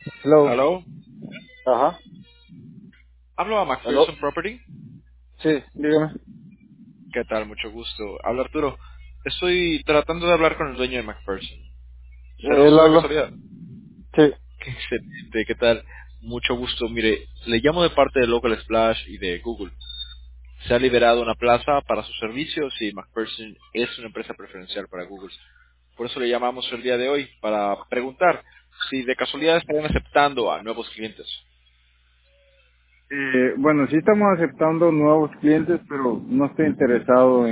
Hello. Hello. Ajá. Hablo a Hello. McPherson Property. Sí, dígame. ¿Qué tal? Mucho gusto. Habla Arturo. Estoy tratando de hablar con el dueño de McPherson. ¿Será Él usted de habla. casualidad? Sí. Qué excelente. ¿Qué tal? Mucho gusto. Mire, le llamo de parte de Local Splash y de Google. Se ha liberado una plaza para sus servicios y McPherson es una empresa preferencial para Google. Por eso le llamamos el día de hoy para preguntar si de casualidad estarían aceptando a nuevos clientes. Bueno, sí estamos aceptando nuevos clientes, pero no estoy interesado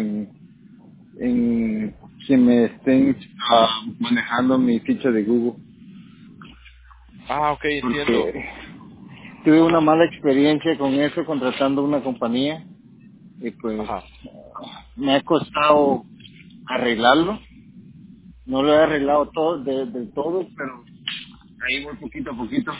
en que me estén manejando mi ficha de Google, Ah, ok, entiendo. porque tuve una Ajá, mala experiencia con eso, contratando una compañía, y pues ajá. me ha costado arreglarlo. No lo he arreglado todo del todo, pero ahí voy poquito a poquito.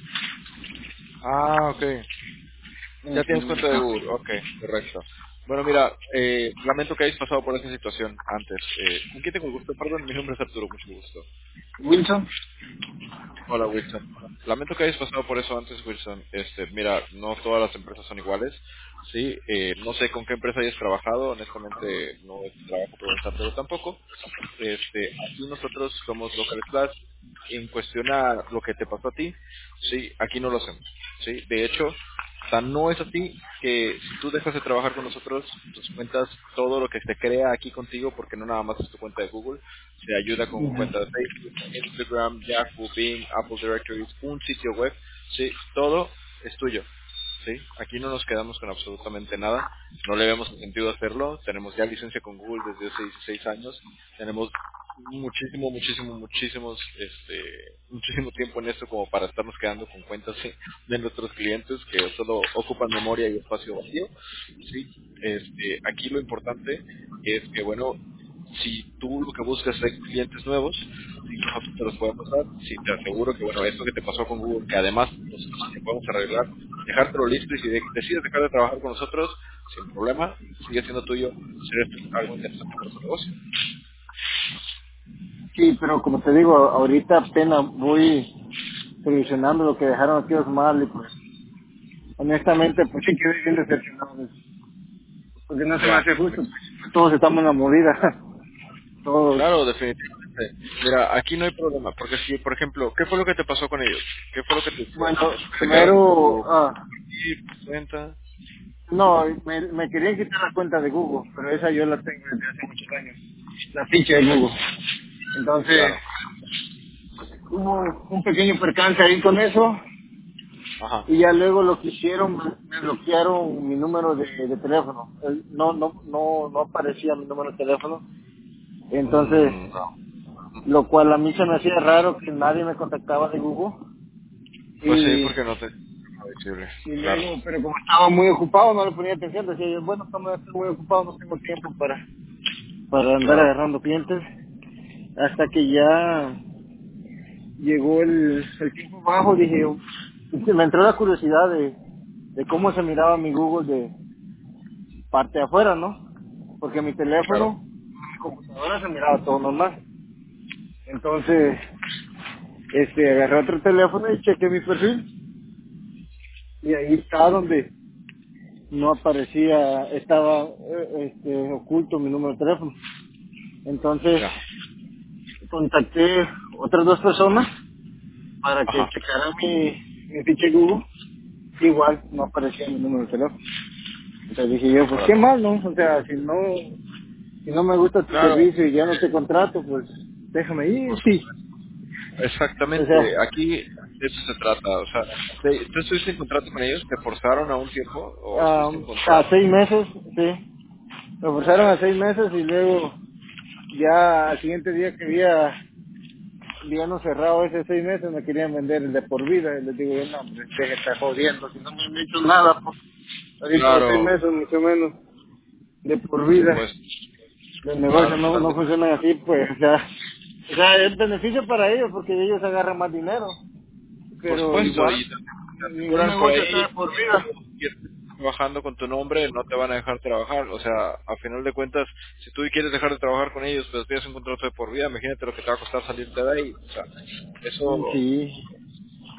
Ah, ok. Ya tienes Ujú. cuenta de Google, ok, correcto. Bueno, mira, lamento que hayas pasado por esa situación antes. ¿Con quién tengo el gusto? Perdón, mi nombre es Arturo, mucho gusto. Wilson. Hola, Wilson. Lamento que hayas pasado por eso antes, Wilson. Mira, no todas las empresas son iguales, ¿sí? No sé con qué empresa hayas trabajado, honestamente no es mi trabajo preguntártelo tampoco. Aquí nosotros somos Local Class. En cuestión a lo que te pasó a ti, sí, aquí no lo hacemos, sí. De hecho, o sea, no es así que si tú dejas de trabajar con nosotros, tus cuentas, todo lo que se crea aquí contigo, porque no nada más es tu cuenta de Google, se ayuda con cuenta de Facebook, Instagram, Yahoo, Bing, Apple Directories, un sitio web, sí, todo es tuyo. ¿Sí? Aquí no nos quedamos con absolutamente nada, no le vemos el sentido de hacerlo, tenemos ya licencia con Google desde hace 16 años, tenemos muchísimo tiempo en esto como para estarnos quedando con cuentas de nuestros clientes que solo ocupan memoria y espacio vacío. Sí, aquí lo importante es que, bueno, si tú lo que buscas es clientes nuevos, sí, nosotros te los podemos dar. Si te aseguro que, bueno, esto que te pasó con Google, que además nosotros te podemos arreglar, dejártelo listo y si decides dejar de trabajar con nosotros, sin problema, sigue siendo tuyo, sería algo interesante para tu negocio. Sí, pero como te digo, ahorita apenas voy solucionando lo que dejaron aquellos mal y pues honestamente pues sí quedé bien decepcionado de eso, porque no se me Ya. hace justo, pues, todos estamos en la movida, todos. Claro, definitivamente. Mira, aquí no hay problema, porque si, por ejemplo, ¿qué fue lo que te pasó con ellos? ¿Qué fue lo que te hicieron? Bueno, ¿Se quedaron con primero, tu cuenta? no, me querían quitar la cuenta de Google, pero esa yo la tengo desde hace muchos años, la ficha de Google. Entonces, Claro. hubo un pequeño percance ahí con eso. Ajá. Y ya luego lo que hicieron, me bloquearon mi número de teléfono. No aparecía mi número de teléfono. Entonces, Mm, lo cual a mí se me hacía raro que nadie me contactaba de Google. pues sí, Y, porque no te visible. y Claro. luego, pero como estaba muy ocupado, no le ponía atención. Decía yo, bueno, como estoy muy ocupado, no tengo tiempo para andar Claro. agarrando clientes. Hasta que ya llegó el tiempo bajo, dije yo, me entró la curiosidad de cómo se miraba mi Google parte de afuera, ¿no? Porque mi Claro. teléfono, mi computadora se miraba todo normal. Entonces, agarré otro teléfono y chequé mi perfil y ahí está donde no aparecía, estaba oculto mi número de teléfono. Entonces, Ya. contacté otras dos personas para que Ajá. checaran mi ficha de Google. Igual no aparecía mi número de teléfono. Entonces dije yo, pues qué Órale. mal, ¿no? O sea, si no me gusta tu Claro. servicio y ya no te contrato, pues déjame ir, Por sí. supuesto. O Exactamente. sea, Aquí de eso se trata. O sea, ¿tú estuviste en contrato con ellos? ¿Te forzaron a un tiempo o estuviste en a contrato? 6 meses, sí. Me forzaron a 6 meses y luego ya al siguiente día que habíamos cerrado ese 6 meses me querían vender el de por vida. Y les digo, yo no, hombre, deje de estar jodiendo, si no me han dicho nada, pues, ahorita los seis Claro. meses, mucho menos, de por Por vida. supuesto. Los negocios Claro, no totalmente. funcionan así, pues, o sea, es beneficio para ellos porque ellos agarran más dinero, Por pero supuesto, igual, y te ningún aseguran por negocio está de ahí por que vida. tú quieres estar trabajando con tu nombre, no te van a dejar trabajar. O sea, a final de cuentas, si tú quieres dejar de trabajar con ellos, pues tienes un contrato de por vida, imagínate lo que te va a costar salirte de ahí. O sea, eso Sí,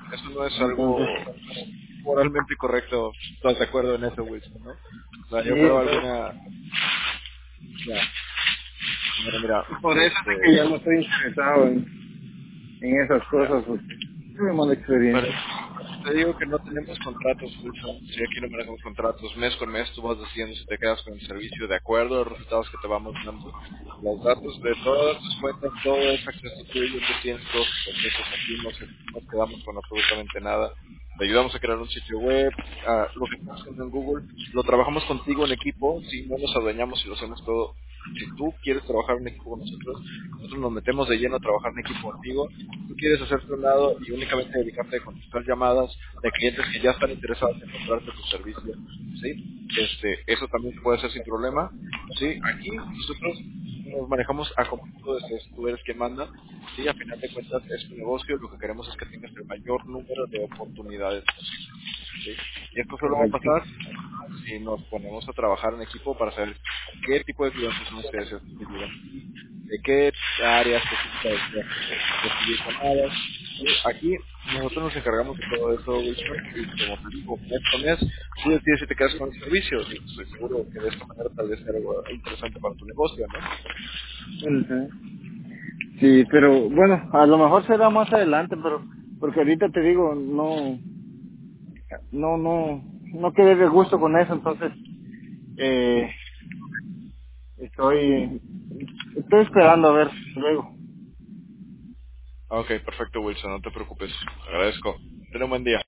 Eso no es Entonces, algo moralmente correcto. ¿Estás de acuerdo en eso, Wilson, no? O sea, sí, yo creo entonces, alguna... Ya, mira, por eso es que ya no estoy interesado en esas ya. cosas, porque tuve mala Pero experiencia. te digo que no tenemos contratos, Wilson. Si aquí no manejamos contratos, mes con mes tú vas decidiendo si te quedas con el servicio de acuerdo a los resultados que te vamos dando. Los datos de todas tus cuentas, todo es acceso tuyo, tú tienes todos tus accesos aquí, no nos quedamos con absolutamente nada. Te ayudamos a crear un sitio web, lo que estás haciendo en Google, lo trabajamos contigo en equipo, si no nos adueñamos y lo hacemos todo. Si tú quieres trabajar en equipo con nosotros nos metemos de lleno a trabajar en equipo contigo. Tú quieres hacerte un lado y únicamente dedicarte a contestar llamadas de clientes que ya están interesados en comprarte tu servicio, ¿sí? Eso también se puede hacer sin problema, ¿sí? Aquí nosotros nos manejamos a como tú desees, tú eres quien manda, ¿sí? A final de cuentas es tu negocio, lo que queremos es que tengas el mayor número de oportunidades posibles, ¿sí? Y esto solo va a Correcto. pasar si nos ponemos a trabajar en equipo para saber qué tipo de clientes son los que deseas que te lleguen a ti, de qué área específica deseas recibir llamadas. Sí, aquí nosotros nos encargamos de todo eso, Wilson, y como te digo, mes con mes, tú decides si te quedas con el servicio, y estoy seguro que de esta manera tal vez sea algo interesante para tu negocio, ¿no? Ujú. Sí, pero bueno, a lo mejor será más adelante, pero porque ahorita te digo, no quedé de gusto con eso, entonces eh, estoy estoy esperando a ver luego. Ok, perfecto, Wilson, no te preocupes, agradezco. Ten un buen día.